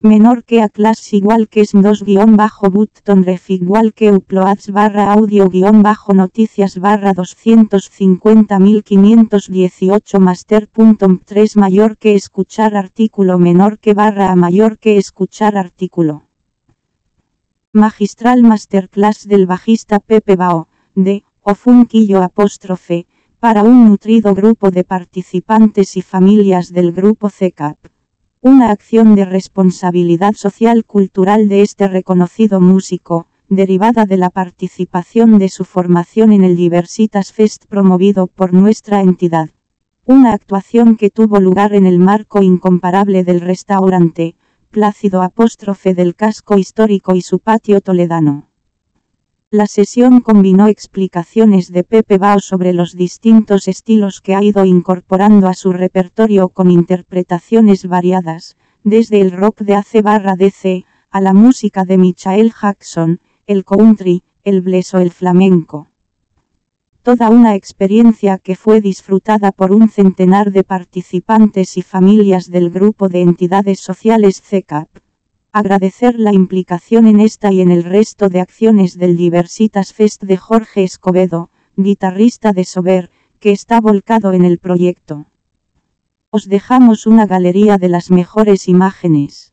menor que a class igual que s2-button ref igual que uploads barra audio noticias barra 250.518 master.3 mayor que escuchar artículo menor que barra a mayor que escuchar artículo. Magistral Masterclass del bajista Pepe Bao, de, o Funquillo apóstrofe, para un nutrido grupo de participantes y familias del grupo CECAP. Una acción de responsabilidad social cultural de este reconocido músico, derivada de la participación de su formación en el Diversitas Fest promovido por nuestra entidad. Una actuación que tuvo lugar en el marco incomparable del restaurante, Plácido apóstrofe del casco histórico y su patio toledano. La sesión combinó explicaciones de Pepe Bao sobre los distintos estilos que ha ido incorporando a su repertorio con interpretaciones variadas, desde el rock de AC/DC, a la música de Michael Jackson, el country, el blues o el flamenco. Toda una experiencia que fue disfrutada por un centenar de participantes y familias del grupo de entidades sociales CECAP. Agradecer la implicación en esta y en el resto de acciones del Diversitas Fest de Jorge Escobedo, guitarrista de Sober, que está volcado en el proyecto. Os dejamos una galería de las mejores imágenes.